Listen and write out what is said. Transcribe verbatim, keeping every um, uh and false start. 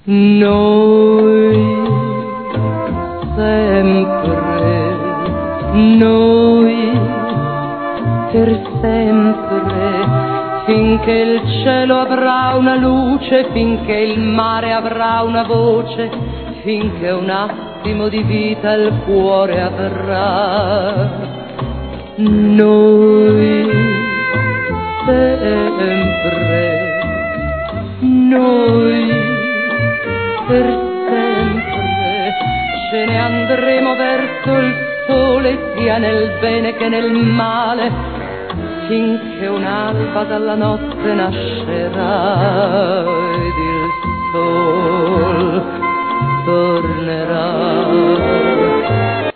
Noi sempre, noi per sempre, finché il cielo avrà una luce, finché il mare avrà una voce, finché un attimo di vita il cuore avrà. Noi sempre, noi per sempre, ce ne andremo verso il sole, sia nel bene che nel male, finché un'alba dalla notte nascerà ed il sol tornerà.